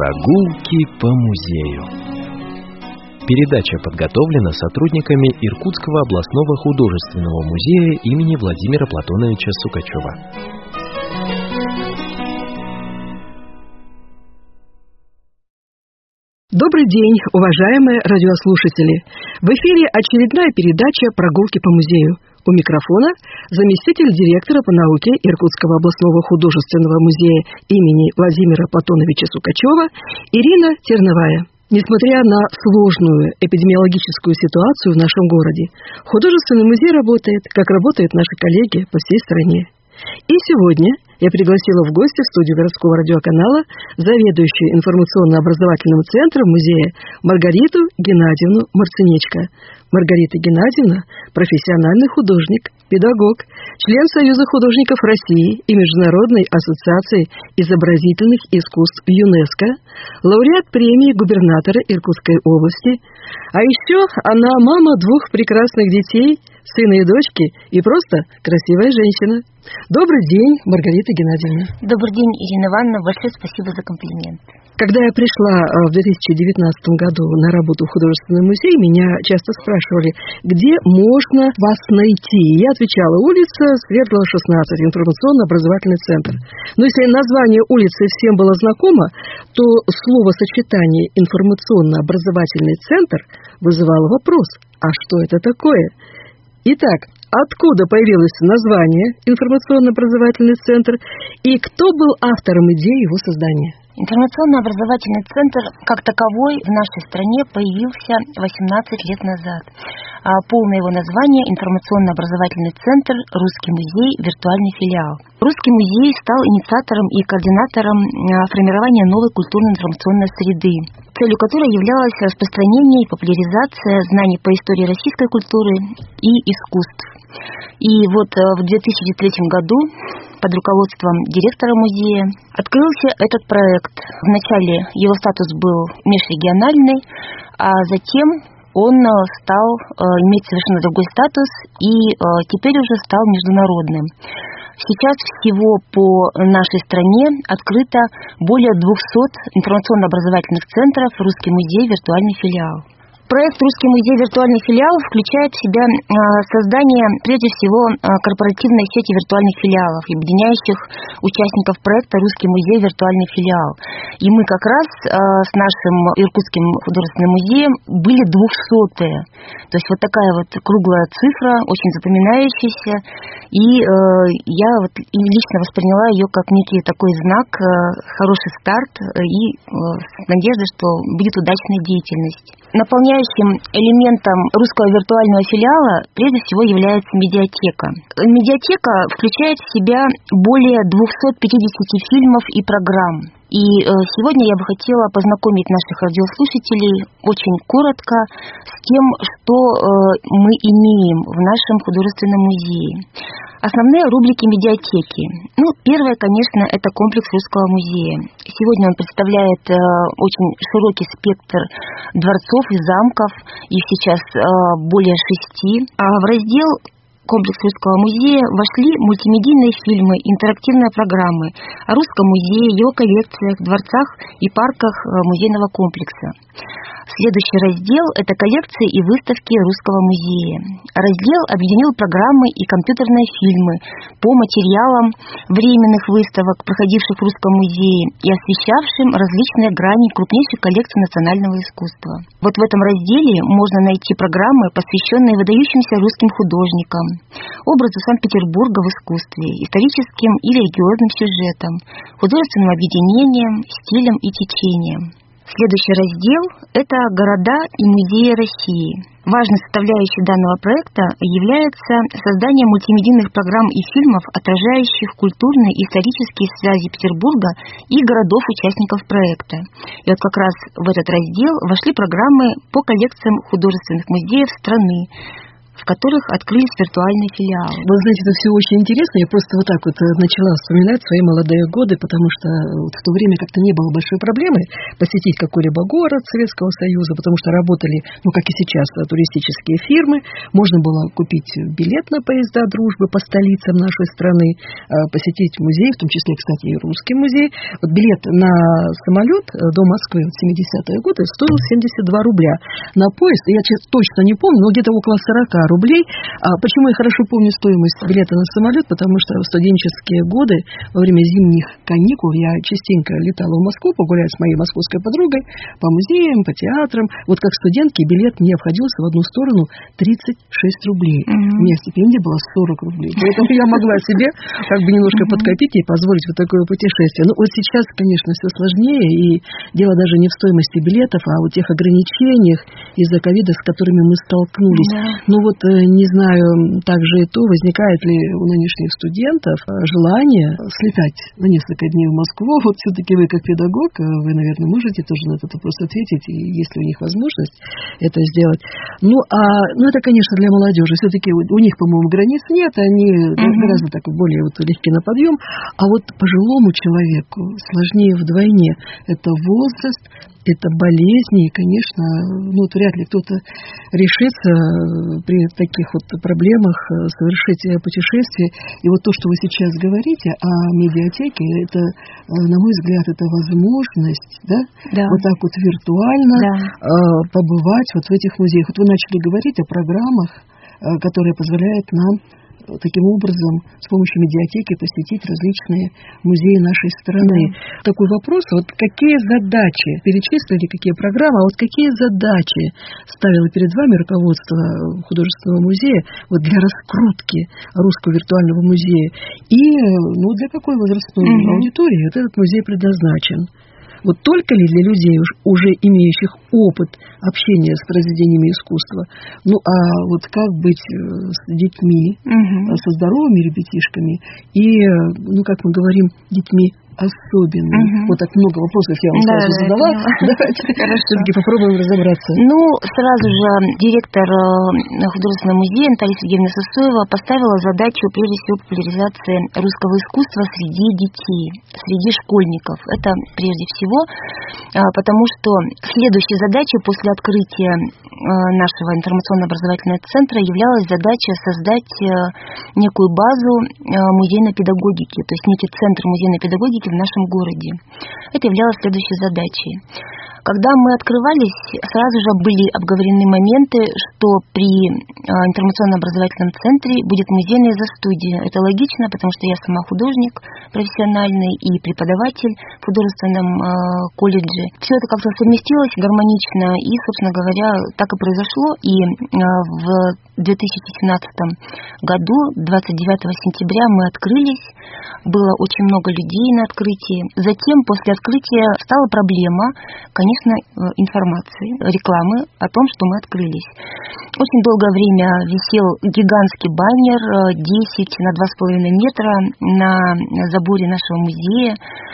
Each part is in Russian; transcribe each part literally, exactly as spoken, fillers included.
Прогулки по музею. Передача подготовлена сотрудниками Иркутского областного художественного музея имени Владимира Платоновича Сукачева. Добрый день, уважаемые радиослушатели! В эфире очередная передача «Прогулки по музею». У микрофона заместитель директора по науке Иркутского областного художественного музея имени Владимира Платоновича Сукачева Ирина Терновая. Несмотря на сложную эпидемиологическую ситуацию в нашем городе, художественный музей работает, как работают наши коллеги по всей стране. И сегодня я пригласила в гости в студию городского радиоканала заведующую информационно-образовательным центром музея Маргариту Геннадьевну Марцинечко. Маргарита Геннадьевна – профессиональный художник, педагог, член Союза художников России и Международной ассоциации изобразительных искусств ЮНЕСКО, лауреат премии губернатора Иркутской области, а еще она мама двух прекрасных детей, сына и дочки, и просто красивая женщина. Добрый день, Маргарита Геннадьевна. Добрый день, Ирина Ивановна. Большое спасибо за комплимент. Когда я пришла в две тысячи девятнадцатом году на работу в художественный музей, меня часто спрашивали, где можно вас найти. Я отвечала: улица Свердлова, шестнадцать, информационно-образовательный центр. Но если название улицы всем было знакомо, то словосочетание «информационно-образовательный центр» вызывало вопрос: а что это такое? Итак, откуда появилось название «Информационно-образовательный центр» и кто был автором идеи его создания? Информационно-образовательный центр как таковой в нашей стране появился восемнадцать лет назад. А полное его название – Информационно-образовательный центр «Русский музей. Виртуальный филиал». Русский музей стал инициатором и координатором формирования новой культурно-информационной среды, целью которой являлось распространение и популяризация знаний по истории российской культуры и искусств. И вот в две тысячи третьем году под руководством директора музея открылся этот проект. Вначале его статус был межрегиональный, а затем он стал иметь совершенно другой статус и теперь уже стал международным. Сейчас всего по нашей стране открыто более двухсот информационно-образовательных центров «Русский музей. Виртуальный филиал». Проект «Русский музей. Виртуальный филиал» включает в себя создание, прежде всего, корпоративной сети виртуальных филиалов, объединяющих участников проекта «Русский музей. Виртуальный филиал». И мы как раз с нашим Иркутским художественным музеем были двухсотые. То есть вот такая вот круглая цифра, очень запоминающаяся. И я вот лично восприняла ее как некий такой знак, хороший старт и с надеждой, что будет удачная деятельность. Наполняющим элементом русского виртуального филиала прежде всего является медиатека. Медиатека включает в себя более двухсот пятидесяти фильмов и программ. И сегодня я бы хотела познакомить наших радиослушателей очень коротко с тем, что мы имеем в нашем художественном музее. Основные рубрики медиатеки. Ну, первое, конечно, это комплекс Русского музея. Сегодня он представляет э, очень широкий спектр дворцов и замков, их сейчас э, более шести. А в раздел комплекс Русского музея вошли мультимедийные фильмы, интерактивные программы о Русском музее, его коллекциях, дворцах и парках музейного комплекса. Следующий раздел – это коллекции и выставки Русского музея. Раздел объединил программы и компьютерные фильмы по материалам временных выставок, проходивших в Русском музее и освещавшим различные грани крупнейшей коллекции национального искусства. Вот в этом разделе можно найти программы, посвященные выдающимся русским художникам, образу Санкт-Петербурга в искусстве, историческим и религиозным сюжетам, художественным объединениям, стилям и течениям. Следующий раздел – это города и музеи России. Важной составляющей данного проекта является создание мультимедийных программ и фильмов, отражающих культурные и исторические связи Петербурга и городов-участников проекта. И вот как раз в этот раздел вошли программы по коллекциям художественных музеев страны, в в которых открылись виртуальные филиалы. Вы знаете, это все очень интересно. Я просто вот так вот начала вспоминать свои молодые годы, потому что вот в то время как-то не было большой проблемы посетить какой-либо город Советского Союза, потому что работали, ну, как и сейчас, туристические фирмы. Можно было купить билет на поезда дружбы по столицам нашей страны, посетить музей, в том числе, кстати, и русский музей. Вот билет на самолет до Москвы в семидесятые годы стоил семьдесят два рубля. На поезд, я точно не помню, но где-то около сорок рублей. А почему я хорошо помню стоимость билета на самолет? Потому что в студенческие годы, во время зимних каникул, я частенько летала в Москву погулять с моей московской подругой по музеям, по театрам. Вот как студентке билет мне обходился в одну сторону тридцать шесть рублей. Mm-hmm. У меня стипендия была сорок рублей. Поэтому я могла себе как бы немножко mm-hmm. подкопить и позволить вот такое путешествие. Ну, вот сейчас, конечно, все сложнее, и дело даже не в стоимости билетов, а о тех ограничениях из-за ковида, с которыми мы столкнулись. Mm-hmm. Ну, вот не знаю, также и то, возникает ли у нынешних студентов желание слетать на несколько дней в Москву. Вот все-таки вы, как педагог, вы, наверное, можете тоже на этот вопрос ответить, и есть ли у них возможность это сделать. Ну, а, ну это, конечно, для молодежи. Все-таки у, у них, по-моему, границ нет, они mm-hmm. гораздо так более вот легкие на подъем. А вот пожилому человеку сложнее вдвойне. Это возраст, это болезни, и, конечно, ну, вот вряд ли кто-то решится при таких вот проблемах совершить путешествие. И вот то, что вы сейчас говорите о медиатеке, это, на мой взгляд, это возможность, да, да. вот так вот виртуально да. побывать вот в этих музеях. Вот вы начали говорить о программах, которые позволяют нам таким образом с помощью медиатеки посетить различные музеи нашей страны. Да. Такой вопрос, вот какие задачи, перечислили, какие программы, а вот какие задачи ставило перед вами руководство художественного музея вот для раскрутки Русского виртуального музея? И ну, для какой возрастной mm-hmm. аудитории этот музей предназначен? Вот только ли для людей, уже имеющих опыт общения с произведениями искусства? Ну, а вот как быть с детьми, угу. со здоровыми ребятишками и, ну, как мы говорим, детьми особенными? Угу. Вот так много вопросов я вам да, сразу да, задала. Давайте все-таки попробуем разобраться. Ну, сразу же директор художественного музея Наталья Сергеевна Сысоева поставила задачу, прежде всего, популяризации русского искусства среди детей, среди школьников. Это прежде всего, потому что следующей задачей после открытия нашего информационно-образовательного центра являлась задача создать некую базу музейной педагогики, то есть некий центр музейной педагогики в нашем городе. Это являлось следующей задачей. Когда мы открывались, сразу же были обговорены моменты, что при информационно-образовательном центре будет музейная изо-студия. Это логично, потому что я сама художник профессиональный и преподаватель в художественном колледже. Все это как-то совместилось гармонично, и, собственно говоря, так и произошло. И в две тысячи семнадцатом году, двадцать девятого сентября, мы открылись. Было очень много людей на открытии. Затем, после открытия, стала проблема, конечно, информации, рекламы о том, что мы открылись. Очень долгое время висел гигантский баннер десять на два с половиной метра на заборе нашего музея.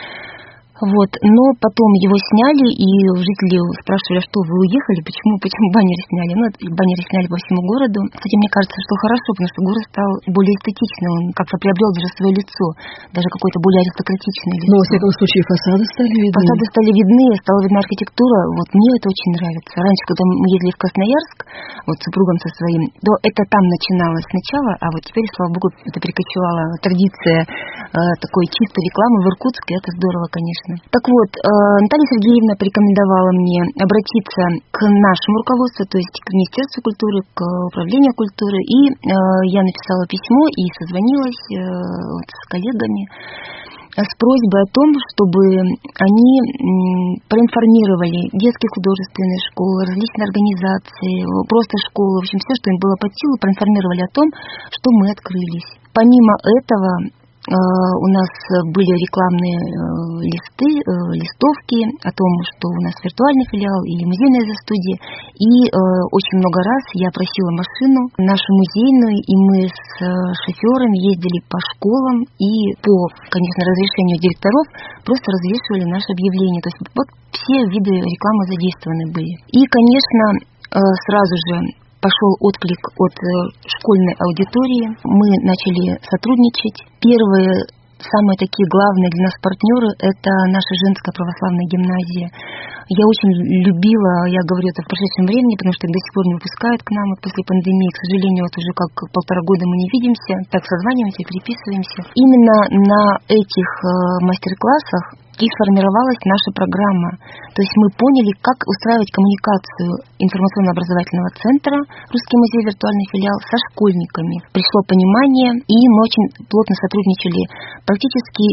Вот. Но потом его сняли, и жители спрашивали, а что, вы уехали, почему, почему баннеры сняли? Ну, баннеры сняли по всему городу. Кстати, мне кажется, что хорошо, потому что город стал более эстетичным, он как-то приобрел даже свое лицо, даже какое-то более аристократичное лицо. Но, во всяком случае, фасады стали видны. Фасады стали видны, стала видна архитектура. Вот мне это очень нравится. Раньше, когда мы ездили в Красноярск, вот с супругом со своим, то это там начиналось сначала, а вот теперь, слава богу, это перекочевала традиция э, такой чистой рекламы в Иркутске. Это здорово, конечно. Так вот, Наталья Сергеевна порекомендовала мне обратиться к нашему руководству, то есть к Министерству культуры, к Управлению культуры, и я написала письмо и созвонилась вот с коллегами с просьбой о том, чтобы они проинформировали детские художественные школы, различные организации, просто школы, в общем, все, что им было под силу, проинформировали о том, что мы открылись. Помимо этого, у нас были рекламные листы, листовки о том, что у нас виртуальный филиал или музейная изо-студия. И очень много раз я просила машину нашу музейную, и мы с шоферами ездили по школам и по, конечно, разрешению директоров просто развешивали наше объявление. То есть вот все виды рекламы задействованы были. И, конечно, сразу же пошел отклик от школьной аудитории. Мы начали сотрудничать. Первые, самые такие главные для нас партнеры — это наша женская православная гимназия. Я очень любила, я говорю это в прошедшем времени, потому что их до сих пор не выпускают к нам вот после пандемии. К сожалению, вот уже как полтора года мы не видимся, так созваниваемся, переписываемся. Именно на этих мастер-классах и сформировалась наша программа. То есть мы поняли, как устраивать коммуникацию информационно-образовательного центра «Русский музей. Виртуальный филиал» со школьниками. Пришло понимание, и мы очень плотно сотрудничали практически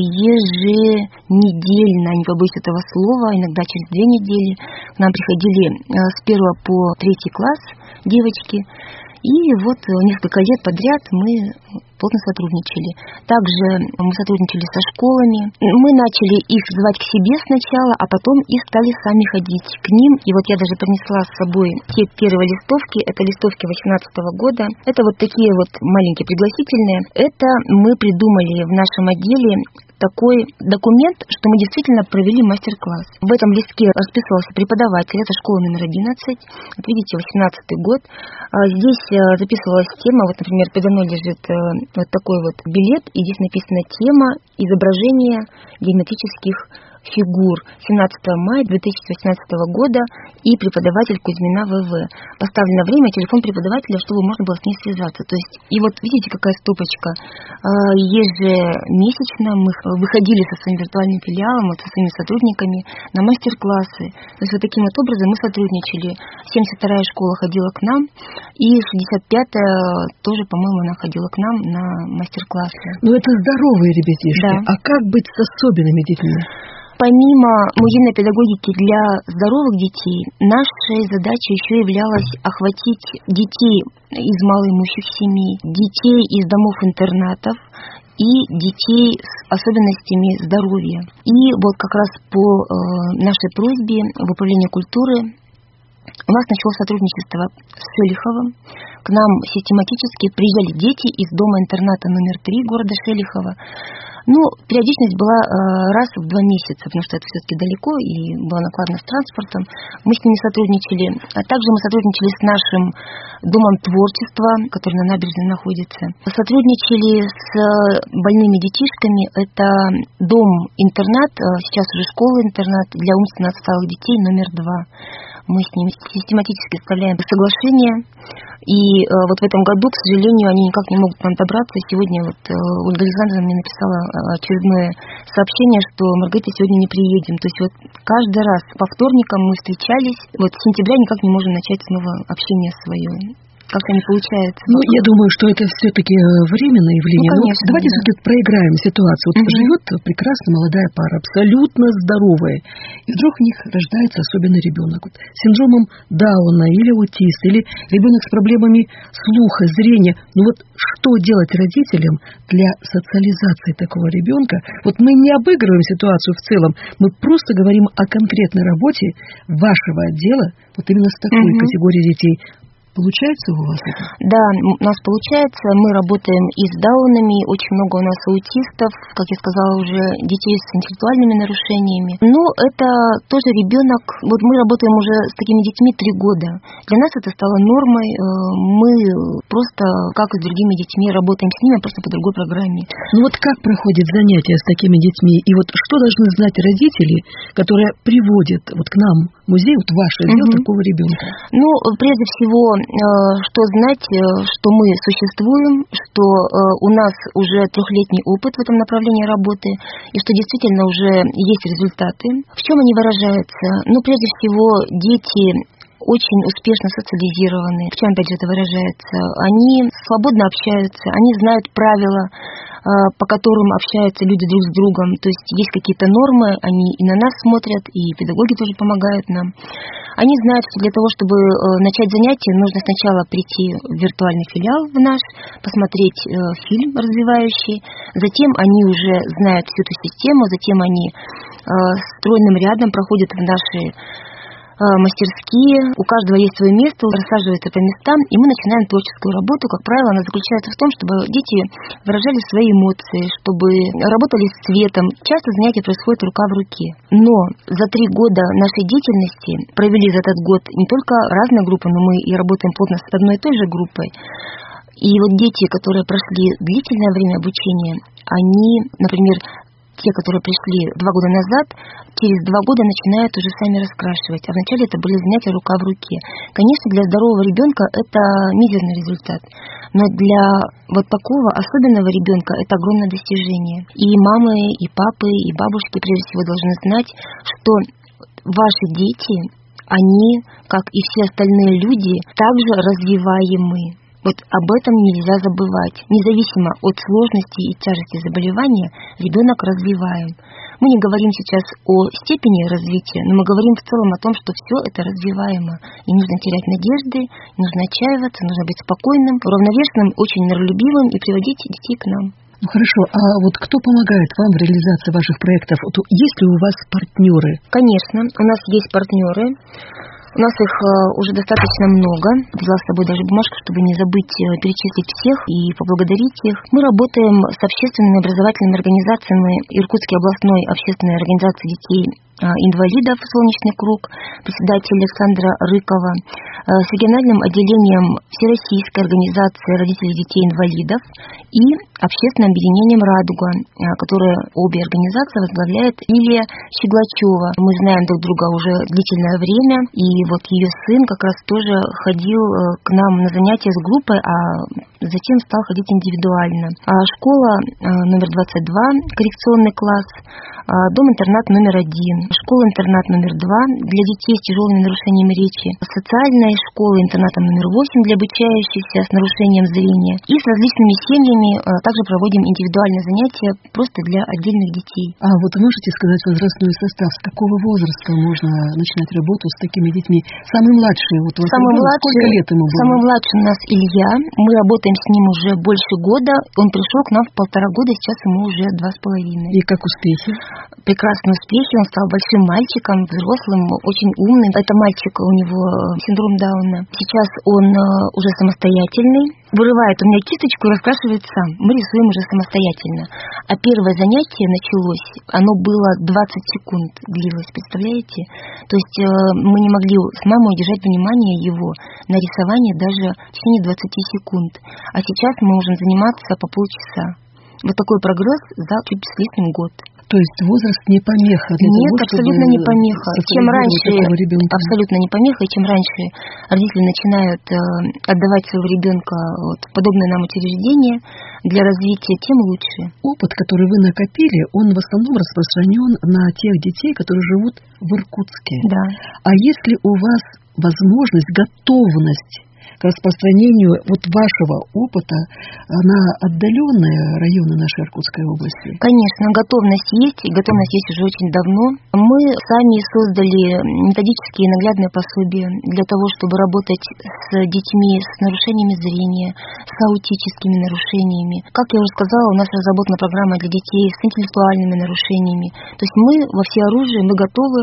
еженедельно, не побоюсь этого слова, иногда через две недели. К нам приходили с первого по третий класс девочки. И вот несколько лет подряд мы плотно сотрудничали. Также мы сотрудничали со школами. Мы начали их звать к себе сначала, а потом и стали сами ходить к ним. И вот я даже принесла с собой те первые листовки. Это листовки восемнадцатого года. Это вот такие вот маленькие пригласительные. Это мы придумали в нашем отделе такой документ, что мы действительно провели мастер-класс. В этом листке расписывался преподаватель, это школа номер одиннадцать, вот видите, восемнадцатый год. Здесь записывалась тема, вот, например, передо мной лежит вот такой вот билет, и здесь написана тема изображения геометрических фигур семнадцатого мая две тысячи восемнадцатого года и преподаватель Кузьмина вэ вэ. Поставлено время, телефон преподавателя, чтобы можно было с ней связаться. То есть, и вот видите, какая стопочка. Ежемесячно мы выходили со своим виртуальным филиалом, вот со своими сотрудниками на мастер-классы. То есть вот таким вот образом мы сотрудничали. семьдесят вторая школа ходила к нам, и шестьдесят пятая тоже, по-моему, она ходила к нам на мастер-классы. Ну это здоровые ребятишки. Да. А как быть с особенными детьми? Помимо музейной педагогики для здоровых детей, нашей задачей еще являлось охватить детей из малоимущих семей, детей из домов-интернатов и детей с особенностями здоровья. И вот как раз по э, нашей просьбе в Управлении культуры у нас началось сотрудничество с Шелиховым. К нам систематически приезжали дети из дома-интерната номер три города Шелихова. Ну, периодичность была э, раз в два месяца, потому что это все-таки далеко и было накладно с транспортом. Мы с ними сотрудничали. А также мы сотрудничали с нашим домом творчества, который на набережной находится. Сотрудничали с больными детишками. Это дом-интернат, сейчас уже школа-интернат для умственно отсталых детей номер два. Мы с ними систематически составляем соглашения. И э, вот в этом году, к сожалению, они никак не могут к нам добраться. Сегодня вот э, Ольга Александровна мне написала очередное сообщение, что Маргарита, сегодня не приедем. То есть вот каждый раз по вторникам мы встречались. Вот с сентября никак не можем начать снова общение свое. Как-то не получается. Ну, я думаю, что это все-таки временное явление. Ну, конечно, давайте да. все-таки проиграем ситуацию. Вот угу. живет прекрасная молодая пара, абсолютно здоровая, и вдруг у них рождается особенный ребенок. Вот, с синдромом Дауна, или аутист, или ребенок с проблемами слуха, зрения. Ну вот что делать родителям для социализации такого ребенка? Вот мы не обыгрываем ситуацию в целом, мы просто говорим о конкретной работе вашего отдела, вот именно с такой угу. категорией детей. Получается у вас это? Да, у нас получается. Мы работаем и с даунами, очень много у нас аутистов, как я сказала уже, детей с интеллектуальными нарушениями. Но это тоже ребенок. Вот мы работаем уже с такими детьми три года. Для нас это стало нормой. Мы просто, как и с другими детьми, работаем с ними, просто по другой программе. Ну вот как проходит занятие с такими детьми? И вот что должны знать родители, которые приводят вот к нам в музей, вот ваш отдел, угу. такого ребенка? Ну, прежде всего, что знать, что мы существуем, что у нас уже трехлетний опыт в этом направлении работы, и что действительно уже есть результаты. В чем они выражаются? Ну, прежде всего, дети очень успешно социализированы. В чем, опять же, это выражается? Они свободно общаются, они знают правила, по которым общаются люди друг с другом. То есть есть какие-то нормы, они и на нас смотрят, и педагоги тоже помогают нам. Они знают, что для того, чтобы начать занятие, нужно сначала прийти в виртуальный филиал в наш, посмотреть фильм развивающий, затем они уже знают всю эту систему, затем они стройным рядом проходят в наши мастерские, у каждого есть свое место, рассаживаются по местам, и мы начинаем творческую работу. Как правило, она заключается в том, чтобы дети выражали свои эмоции, чтобы работали с цветом. Часто занятия происходят рука в руке. Но за три года нашей деятельности провели за этот год не только разные группы, но мы и работаем плотно с одной и той же группой. И вот дети, которые прошли длительное время обучения, они, например, те, которые пришли два года назад, через два года начинают уже сами раскрашивать. А вначале это были занятия рука в руке. Конечно, для здорового ребенка это мизерный результат. Но для вот такого особенного ребенка это огромное достижение. И мамы, и папы, и бабушки прежде всего должны знать, что ваши дети, они, как и все остальные люди, также развиваемы. Вот об этом нельзя забывать. Независимо от сложности и тяжести заболевания, ребенок развиваем. Мы не говорим сейчас о степени развития, но мы говорим в целом о том, что все это развиваемо. И нужно терять надежды, нужно отчаиваться, нужно быть спокойным, уравновешенным, очень миролюбивым и приводить детей к нам. Ну хорошо, а вот кто помогает вам в реализации ваших проектов? Вот есть ли у вас партнеры? Конечно, у нас есть партнеры. У нас их уже достаточно много. Взяла с собой даже бумажку, чтобы не забыть перечислить всех и поблагодарить их. Мы работаем с общественными образовательными организациями Иркутской областной общественной организации детей инвалидов «Солнечный круг», председатель Александра Рыкова, с региональным отделением Всероссийской организации родителей детей-инвалидов и общественным объединением «Радуга», которое обе организации возглавляет Лилия Щеглачева. Мы знаем друг друга уже длительное время, и вот ее сын как раз тоже ходил к нам на занятия с группой, а затем стал ходить индивидуально. А школа номер двадцать два, коррекционный класс, дом-интернат номер один, школа-интернат номер два для детей с тяжелыми нарушениями речи, социальная школа-интерната номер восемь для обучающихся с нарушением зрения. И с различными семьями также проводим индивидуальные занятия просто для отдельных детей. А вот можете сказать возрастной состав? С какого возраста можно начинать работу с такими детьми? Самый младший, вот у вас самый ребенок, младший, сколько лет ему было? Самый младший у нас Илья. Мы работаем с ним уже больше года. Он пришел к нам в полтора года, сейчас ему уже два с половиной. И как успехи? Прекрасные успехи. Он стал большим мальчиком, взрослым, очень умным. Это мальчик, у него синдром Дауна. Сейчас он уже самостоятельный. Вырывает у меня кисточку и раскрашивает сам. Мы рисуем уже самостоятельно. А первое занятие началось, оно было двадцать секунд длилось, представляете? То есть э, мы не могли с мамой удержать внимание его на рисование даже в течение двадцати секунд. А сейчас мы можем заниматься по полчаса. Вот такой прогресс за чуть с лишним год. То есть возраст не помеха для Нет, того, абсолютно не помеха. Чем раньше, абсолютно не помеха, и чем раньше родители начинают э, отдавать своего ребенка вот, в подобные нам учреждения для развития, тем лучше. Опыт, который вы накопили, он в основном распространен на тех детей, которые живут в Иркутске. Да. А есть ли у вас возможность, готовность к распространению вот вашего опыта на отдаленные районы нашей Иркутской области? Конечно, готовность есть, и готовность есть уже очень давно. Мы сами создали методические и наглядные пособия для того, чтобы работать с детьми с нарушениями зрения, с аутическими нарушениями. Как я уже сказала, у нас разработана программа для детей с интеллектуальными нарушениями. То есть мы во всеоружии, мы готовы.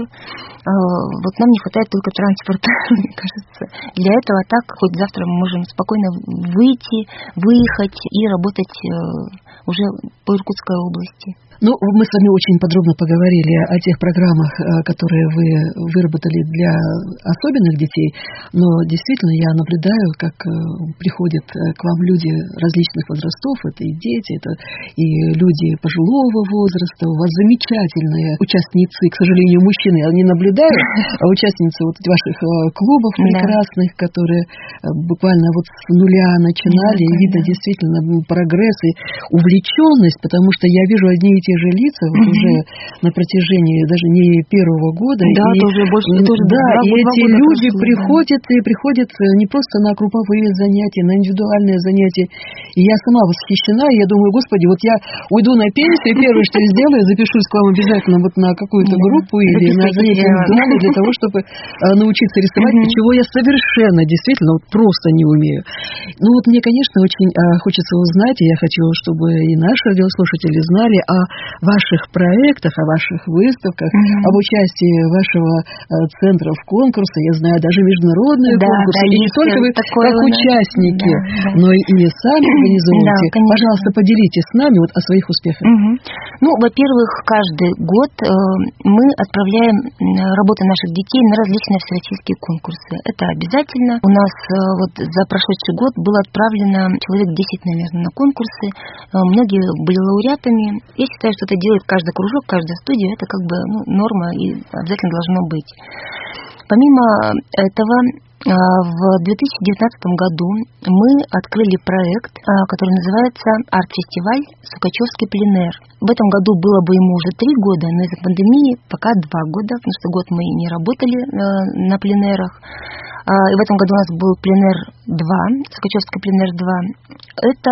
Вот нам не хватает только транспорта, мне кажется. Для этого так хоть завтра мы можем спокойно выйти, выехать и работать уже по Иркутской области. Ну, мы с вами очень подробно поговорили о тех программах, которые вы выработали для особенных детей, но действительно я наблюдаю, как приходят к вам люди различных возрастов, это и дети, это и люди пожилого возраста, у вас замечательные участницы, к сожалению, мужчины, я не наблюдаю, а участницы вот ваших клубов прекрасных, которые буквально вот с нуля начинали, и видно действительно прогресс и увлеченность, потому что я вижу одни и те же лица вот mm-hmm. уже на протяжении даже не первого года. Да, и, тоже больше, тоже да, два, и два эти года люди прошло, приходят да. и приходят не просто на групповые занятия, на индивидуальные занятия. И я сама восхищена, и я думаю, господи, вот я уйду на пенсию, первое, что я сделаю, запишусь к вам обязательно вот на какую-то группу или на занятие индивидуально для того, чтобы научиться рисовать, чего я совершенно, действительно, вот просто не умею. Ну вот мне, конечно, очень а, хочется узнать, и я хочу, чтобы и наши радиослушатели знали о ваших проектах, о ваших выставках, mm-hmm. об участии вашего а, центра в конкурсе. Я знаю даже международные да, конкурсы. Да, и не только вы как участники, да, да. но и сами организуете. Да, пожалуйста, поделитесь с нами вот о своих успехах. Mm-hmm. Ну, во-первых, каждый год э, мы отправляем работы наших детей на различные всероссийские конкурсы. Это обязательно. У нас э, вот за прошедший год было отправлено человек десять, наверное, на конкурсы. Э, многие были лауреатами. Я считаю, что это делает каждый кружок, каждая студия. Это как бы ну, норма и обязательно должно быть. Помимо этого, в две тысячи девятнадцатом году мы открыли проект, который называется «Арт-фестиваль Сукачевский пленэр». В этом году было бы ему уже три года, но из-за пандемии пока два года, потому что год мы не работали на пленэрах. И в этом году у нас был пленэр два, Сукачевский пленэр два. Это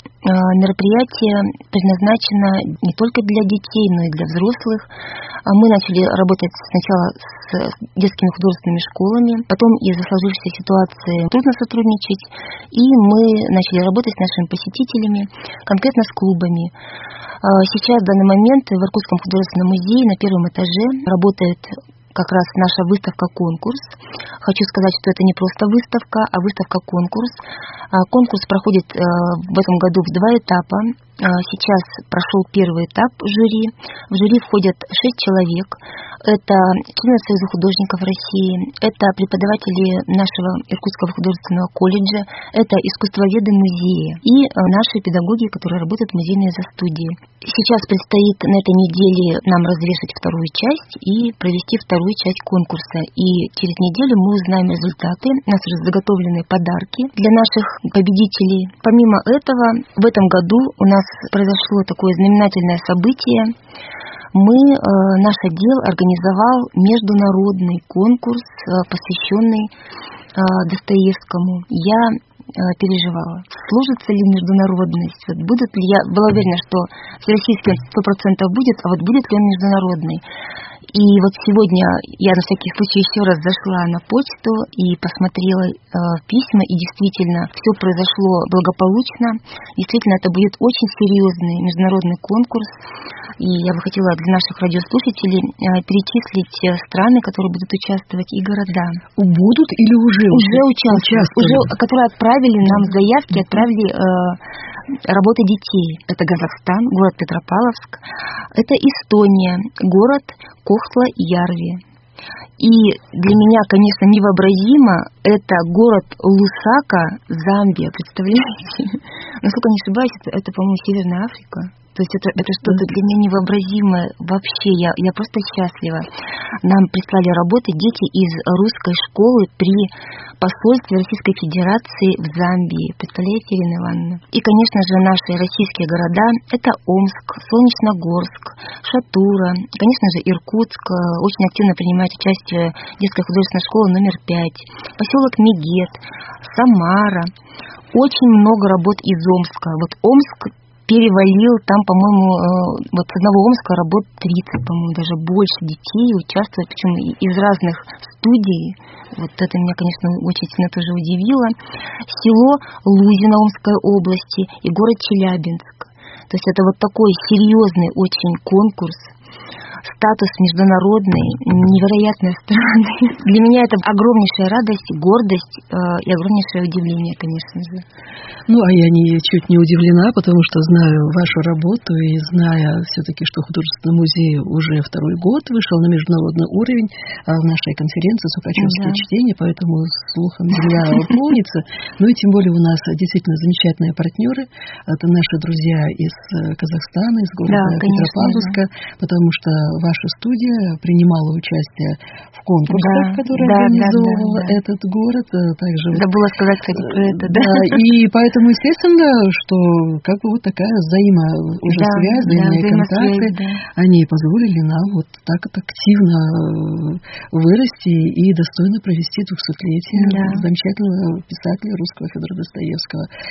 мероприятие предназначено не только для детей, но и для взрослых. Мы начали работать сначала с детскими художественными школами, потом из-за сложившейся ситуации трудно сотрудничать, и мы начали работать с нашими посетителями, конкретно с клубами. Сейчас в данный момент в Иркутском художественном музее на первом этаже работает как раз наша выставка-конкурс. Хочу сказать, что это не просто выставка, а выставка-конкурс. Конкурс проходит в этом году в два этапа. Сейчас прошел первый этап жюри. В жюри входят шесть человек. Это члены Союза художников России, это преподаватели нашего Иркутского художественного колледжа, это искусствоведы музея и наши педагоги, которые работают в музейной застудии. Сейчас предстоит на этой неделе нам развешать вторую часть и провести вторую часть конкурса. И через неделю мы узнаем результаты. У нас уже заготовлены подарки для наших победителей. Помимо этого, в этом году у нас произошло такое знаменательное событие. Мы, э, наш отдел организовал международный конкурс, э, посвященный э, Достоевскому. Я э, переживала, сложится ли международность, вот будут ли, я была уверена, что всероссийский сто процентов будет, а вот будет ли он международный. И вот сегодня я на всякий случай еще раз зашла на почту и посмотрела э, письма, и действительно все произошло благополучно. Действительно, это будет очень серьезный международный конкурс. И я бы хотела для наших радиослушателей э, перечислить страны, которые будут участвовать, и города. Будут или уже? Уже участвуют. Уже, которые отправили нам заявки, отправили э, работы детей. Это Казахстан, город Петропавловск. Это Эстония, город Кохтла-Ярви. И для меня, конечно, невообразимо, это город Лусака, Замбия. Представляете? Насколько не ошибаюсь, это, это по-моему, Северная Африка. То есть это, это что-то для меня невообразимое вообще. Я, я просто счастлива. Нам прислали работы дети из русской школы при посольстве Российской Федерации в Замбии. Представляете, Ирина Ивановна? И, конечно же, наши российские города – это Омск, Солнечногорск, Шатура, конечно же, Иркутск. Очень активно принимает участие детская художественная школа номер пять, поселок Мегет, Самара. Очень много работ из Омска. Вот Омск перевалил, там, по-моему, вот с одного Омска работ тридцать, по-моему, даже больше детей участвуют, причем из разных студий. Вот это меня, конечно, очень сильно тоже удивило. Село Лузино Омской области и город Челябинск. То есть это вот такой серьезный очень конкурс. Статус международный, невероятная страна. Для меня это огромнейшая радость, гордость э, и огромнейшее удивление, конечно же. Ну, а я ничуть не удивлена, потому что знаю вашу работу и зная все-таки, что художественный музей уже второй год вышел на международный уровень в нашей конференции «Сукачевские да. чтения», поэтому слухом земля полнится. Ну и тем более у нас действительно замечательные партнеры. Это наши друзья из Казахстана, из города да, Петропавловска, да. потому что ваша студия принимала участие в конкурсах, да, которые да, организовывал да, да, да. этот город. Также забыла сказать, кстати, про это. Да, да и поэтому, естественно, что как бы вот такая взаимо уже да, связь, взаимные да, контакты, да. они позволили нам вот так вот активно вырасти и достойно провести двухсотлетие да. замечательного писателя русского Федора Достоевского.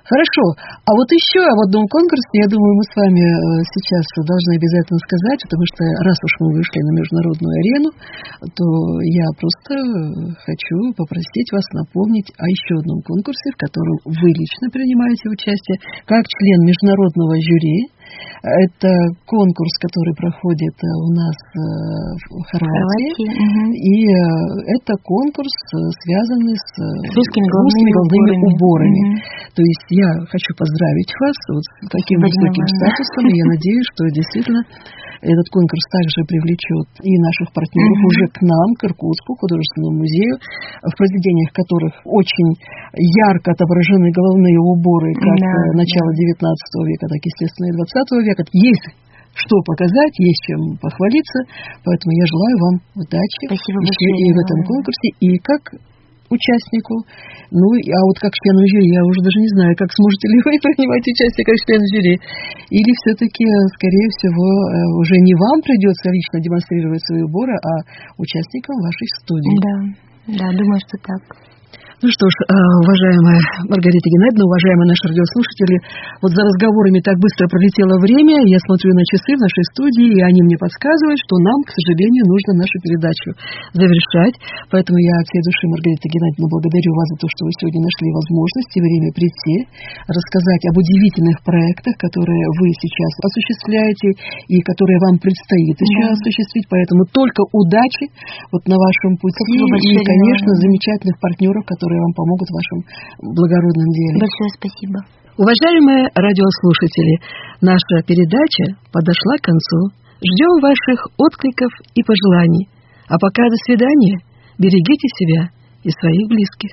Хорошо. А вот еще в одном конкурсе, я думаю, мы с вами сейчас должны обязательно сказать, потому что раз уж мы вышли на международную арену, то я просто хочу попросить вас напомнить о еще одном конкурсе, в котором вы лично принимаете участие как член международного жюри. Это конкурс, который проходит у нас в Хорватии. Угу. И это конкурс, связанный с русскими головными уборами. уборами. Угу. То есть я хочу поздравить вас вот с таким высоким статусом. И я надеюсь, что действительно этот конкурс также привлечет и наших партнеров mm-hmm. уже к нам, к Иркутску художественному музею, в произведениях которых очень ярко отображены головные уборы как да, начала да. девятнадцатого века, так, естественно, и двадцатого века. Есть что показать, есть чем похвалиться, поэтому я желаю вам удачи еще и в этом конкурсе, и как участнику. Ну, а вот как члену жюри, я уже даже не знаю, как сможете ли вы принимать участие как член жюри. Или все-таки, скорее всего, уже не вам придется лично демонстрировать свои уборы, а участникам вашей студии. Да, да, думаю, что так. Ну что ж, уважаемая Маргарита Геннадьевна, уважаемые наши радиослушатели, вот за разговорами так быстро пролетело время, я смотрю на часы в нашей студии, и они мне подсказывают, что нам, к сожалению, нужно нашу передачу завершать. Поэтому я от всей души, Маргарита Геннадьевна, благодарю вас за то, что вы сегодня нашли возможность и время прийти, рассказать об удивительных проектах, которые вы сейчас осуществляете и которые вам предстоит еще да. осуществить. Поэтому только удачи вот на вашем пути и, конечно, замечательных партнеров, которые которые вам помогут в вашем благородном деле. Большое спасибо. Уважаемые радиослушатели, наша передача подошла к концу. Ждем ваших откликов и пожеланий. А пока до свидания. Берегите себя и своих близких.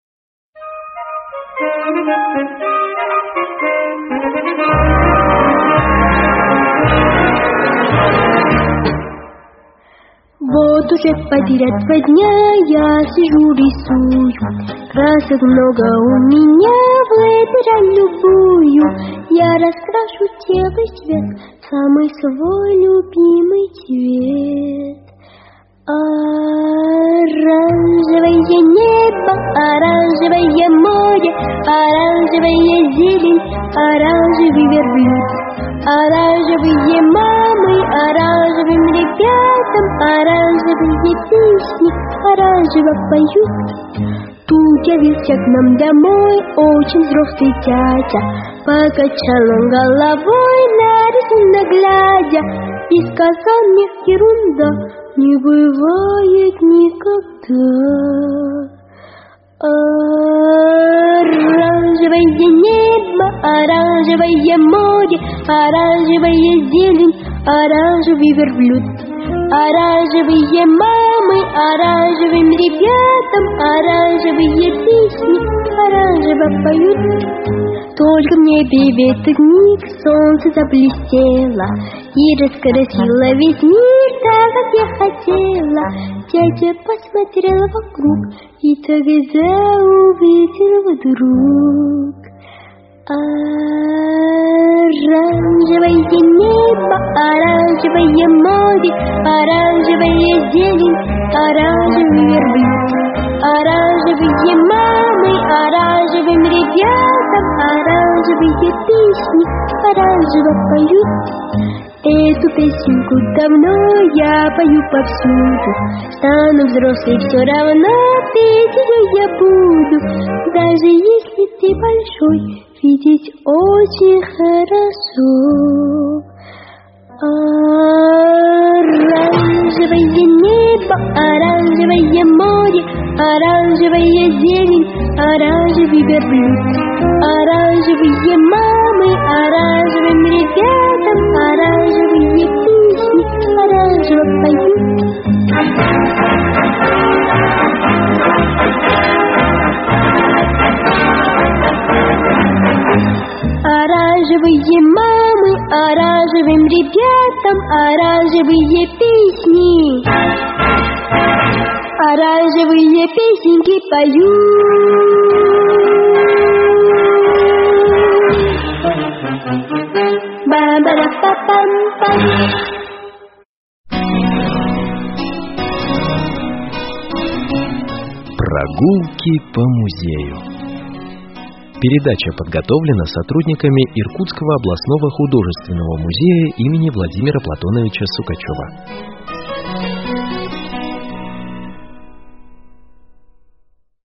Вот уже потерять два дня я сижу рисую. Красок много у меня, выбирай любую. Я раскрашу тело цвет, самый свой любимый цвет. Оранжевое небо, оранжевое море, оранжевая зелень, оранжевый верблюд. Оранжевые мамы, оранжевым ребятам, оранжевые песни, оранжево поют. Тут явился к нам домой очень взрослый дядя. Покачал он головой, нарисованно глядя, и сказал мне: ерунда, не бывает никогда. Оранжевое небо, оранжевое море, оранжевая зелень, оранжевый верблюд. Оранжевые мамы, оранжевым ребятам, оранжевые песни, оранжево поют. Только в небе в этот миг солнце заблестело и раскрасило весь мир так, как я хотела. Дядя посмотрел вокруг и тогда увидел вдруг оранжевое небо, оранжевое море, оранжевая зелень, оранжевый верблюд. Оранжевые мамы, оранжевым ребятам, оранжевые песни, оранжево поют. Эту песенку давно я пою повсюду. Стану взрослой, все равно петь ее я буду. Даже если ты большой, видеть очень хорошо. Оранжевое небо, оранжевое море, оранжевая зелень, оранжевый верблюд. Оранжевые мамы, оранжевым ребятам, оранжевые песни, оранжево поют. Оранжевые мамы, оранжевым ребятам, оранжевые песни, оранжевые песенки поют. Ба-ба-да-па-пам-пам. Прогулки по музею. Передача подготовлена сотрудниками Иркутского областного художественного музея имени Владимира Платоновича Сукачева.